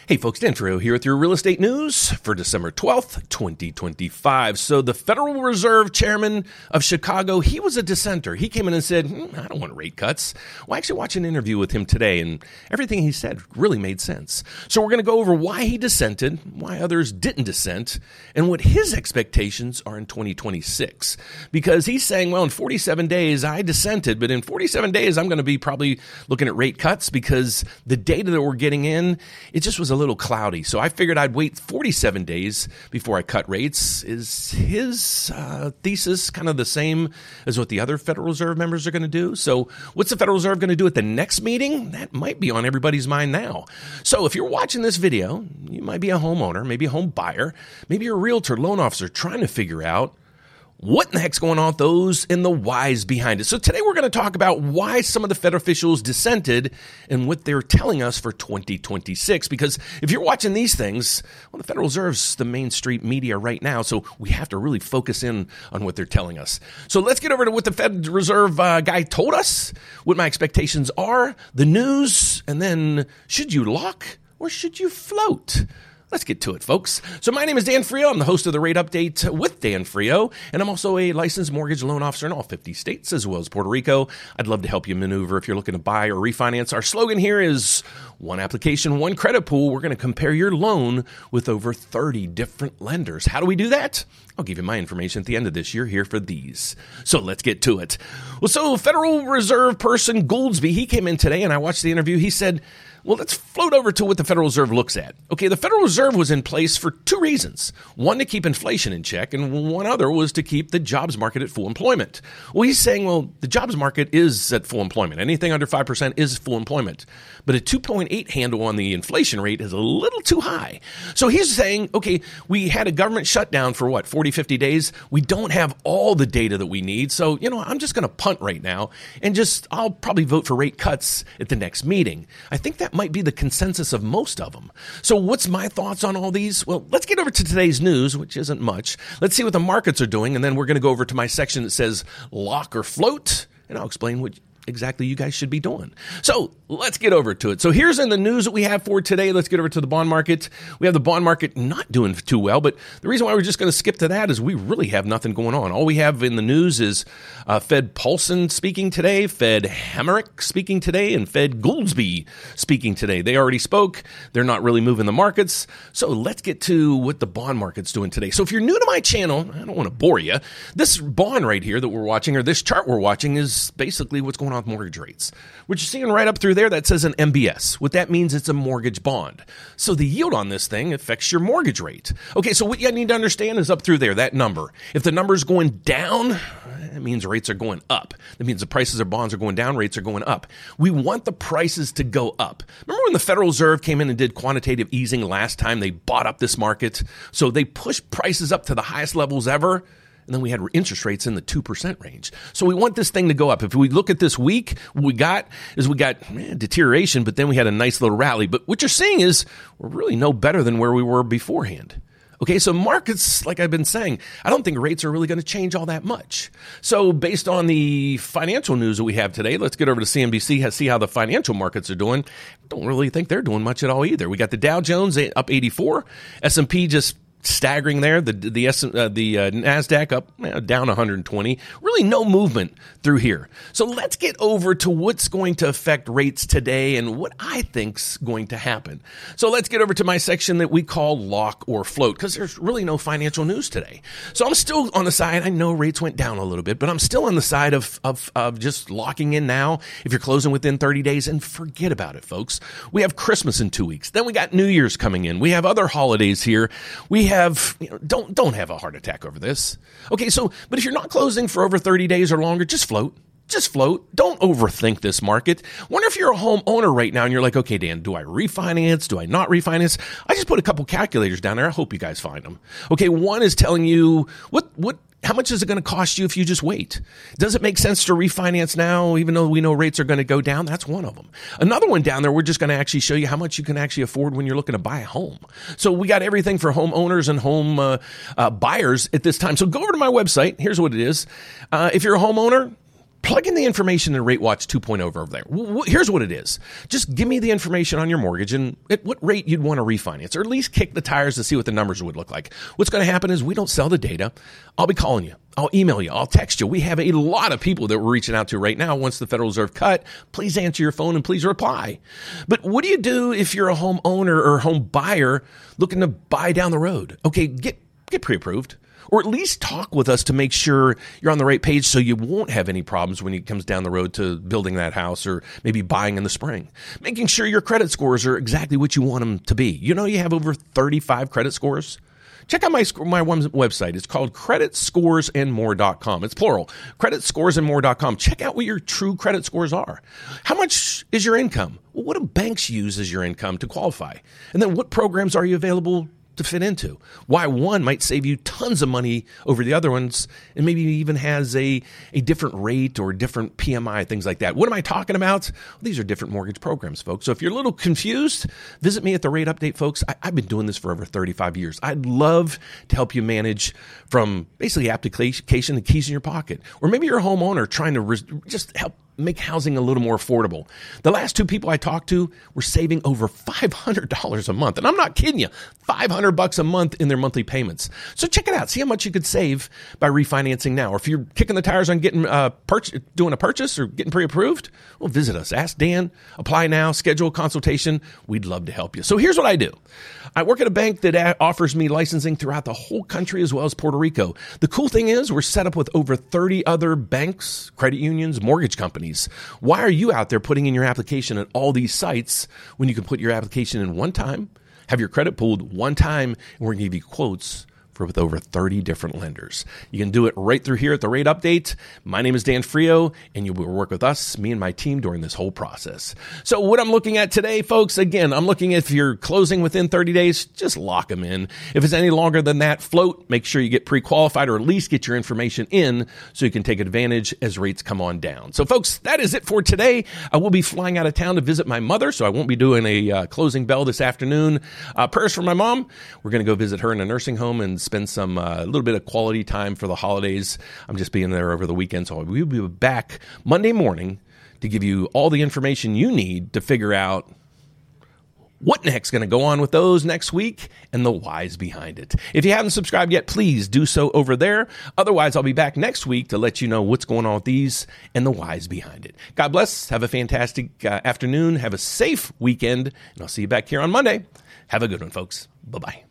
Hey folks, Dan Frio here with your real estate news for December 12th, 2025. So the Federal Reserve Chairman of Chicago, he was a dissenter. He came in and said, I don't want rate cuts. Well, I actually watched an interview with him today, and everything he said really made sense. So we're going to go over why he dissented, why others didn't dissent, and what his expectations are in 2026. Because he's saying, well, in 47 days, I dissented, but in 47 days, I'm going to be probably looking at rate cuts because the data that we're getting in, it just was a little cloudy. So I figured I'd wait 47 days before I cut rates. Is his thesis kind of the same as what the other Federal Reserve members are going to do? So what's the Federal Reserve going to do at the next meeting? That might be on everybody's mind now. So if you're watching this video, you might be a homeowner, maybe a home buyer, maybe you're a realtor, loan officer trying to figure out what in the heck's going on with those and the whys behind it. So today we're going to talk about why some of the Fed officials dissented and what they're telling us for 2026. Because if you're watching these things, well, the Federal Reserve's the mainstream media right now, so we have to really focus in on what they're telling us. So let's get over to what the Fed Reserve guy told us, what my expectations are, the news, and then should you lock or should you float? Let's get to it, folks. So my name is Dan Frio. I'm the host of the Rate Update with Dan Frio, and I'm also a licensed mortgage loan officer in all 50 states as well as Puerto Rico. I'd love to help you maneuver if you're looking to buy or refinance. Our slogan here is one application, one credit pool. We're going to compare your loan with over 30 different lenders. How do we do that? I'll give you my information at the end of this. You're here for these. So let's get to it. Well, so Federal Reserve person Goolsbee, he came in today and I watched the interview. He said, well, let's float over to what the Federal Reserve looks at. Okay, the Federal Reserve was in place for two reasons. One, to keep inflation in check, and one other was to keep the jobs market at full employment. Well, he's saying, well, the jobs market is at full employment. Anything under 5% is full employment. But a 2.8 handle on the inflation rate is a little too high. So he's saying, okay, we had a government shutdown for 40, 50 days. We don't have all the data that we need. So, I'm just going to punt right now and I'll probably vote for rate cuts at the next meeting. I think that might be the consensus of most of them. So what's my thoughts on all these? Well, let's get over to today's news, which isn't much. Let's see what the markets are doing, and then we're going to go over to my section that says lock or float, and I'll explain what exactly you guys should be doing. So let's get over to it. So here's in the news that we have for today. Let's get over to the bond market. We have the bond market not doing too well, but the reason why we're just going to skip to that is we really have nothing going on. All we have in the news is Fed Paulson speaking today, Fed Hamerick speaking today, and Fed Goolsbee speaking today. They already spoke. They're not really moving the markets. So let's get to what the bond market's doing today. So if you're new to my channel, I don't want to bore you. This bond right here that we're watching, or this chart we're watching, is basically what's going on with mortgage rates. What you're seeing right up through there, that says an MBS. What that means, it's a mortgage bond. So the yield on this thing affects your mortgage rate. Okay, so what you need to understand is up through there, that number. If the number's going down, that means rates are going up. That means the prices of bonds are going down, rates are going up. We want the prices to go up. Remember when the Federal Reserve came in and did quantitative easing last time? They bought up this market. So they pushed prices up to the highest levels ever. And then we had interest rates in the 2% range. So we want this thing to go up. If we look at this week, what we got deterioration, but then we had a nice little rally. But what you're seeing is we're really no better than where we were beforehand. Okay, so markets, like I've been saying, I don't think rates are really going to change all that much. So based on the financial news that we have today, let's get over to CNBC, see how the financial markets are doing. Don't really think they're doing much at all either. We got the Dow Jones up 84, S&P just staggering there. The NASDAQ up down 120. Really no movement through here. So let's get over to what's going to affect rates today and what I think's going to happen. So let's get over to my section that we call lock or float, because there's really no financial news today. So I'm still on the side. I know rates went down a little bit, but I'm still on the side of just locking in now if you're closing within 30 days, and forget about it, folks. We have Christmas in 2 weeks. Then we got New Year's coming in. We have other holidays here. We have, don't have a heart attack over this. Okay, so, but if you're not closing for over 30 days or longer, just float. Just float. Don't overthink this market. Wonder if you're a homeowner right now and you're like, okay, Dan, do I refinance? Do I not refinance? I just put a couple calculators down there. I hope you guys find them. Okay, one is telling you how much is it going to cost you if you just wait? Does it make sense to refinance now, even though we know rates are going to go down? That's one of them. Another one down there, we're just going to actually show you how much you can actually afford when you're looking to buy a home. So we got everything for homeowners and home buyers at this time. So go over to my website. Here's what it is. If you're a homeowner, Plug in the information in RateWatch 2.0 over there. Here's what it is. Just give me the information on your mortgage and at what rate you'd want to refinance, or at least kick the tires to see what the numbers would look like. What's going to happen is we don't sell the data. I'll be calling you. I'll email you. I'll text you. We have a lot of people that we're reaching out to right now. Once the Federal Reserve cut, please answer your phone and please reply. But what do you do if you're a homeowner or home buyer looking to buy down the road? Okay, get pre-approved. Or at least talk with us to make sure you're on the right page so you won't have any problems when it comes down the road to building that house or maybe buying in the spring. Making sure your credit scores are exactly what you want them to be. You know you have over 35 credit scores? Check out my website. It's called creditscoresandmore.com. It's plural, creditscoresandmore.com. Check out what your true credit scores are. How much is your income? Well, what do banks use as your income to qualify? And then what programs are you available to fit into? Why one might save you tons of money over the other ones, and maybe even has a different rate or different PMI, things like that. What am I talking about? Well, these are different mortgage programs, folks. So if you're a little confused, visit me at the Rate Update, folks. I've been doing this for over 35 years. I'd love to help you manage from basically application and keys in your pocket. Or maybe you're a homeowner trying to just help make housing a little more affordable. The last two people I talked to were saving over $500 a month. And I'm not kidding you, $500 a month in their monthly payments. So check it out. See how much you could save by refinancing now. Or if you're kicking the tires on getting doing a purchase or getting pre-approved, well, visit us. Ask Dan. Apply now. Schedule a consultation. We'd love to help you. So here's what I do. I work at a bank that offers me licensing throughout the whole country as well as Puerto Rico. The cool thing is we're set up with over 30 other banks, credit unions, mortgage companies. Why are you out there putting in your application at all these sites when you can put your application in one time, have your credit pulled one time, and we're going to give you quotes with over 30 different lenders. You can do it right through here at the Rate Update. My name is Dan Frio, and you will work with us, me and my team, during this whole process. So what I'm looking at today, folks, again, I'm looking at if you're closing within 30 days, just lock them in. If it's any longer than that, float. Make sure you get pre-qualified or at least get your information in so you can take advantage as rates come on down. So, folks, that is it for today. I will be flying out of town to visit my mother, so I won't be doing a closing bell this afternoon. Prayers for my mom. We're going to go visit her in a nursing home and spend some a little bit of quality time for the holidays. I'm just being there over the weekend, so we'll be back Monday morning to give you all the information you need to figure out what next going to go on with those next week and the whys behind it. If you haven't subscribed yet, please do so over there. Otherwise, I'll be back next week to let you know what's going on with these and the whys behind it. God bless. Have a fantastic afternoon. Have a safe weekend, and I'll see you back here on Monday. Have a good one, folks. Bye-bye.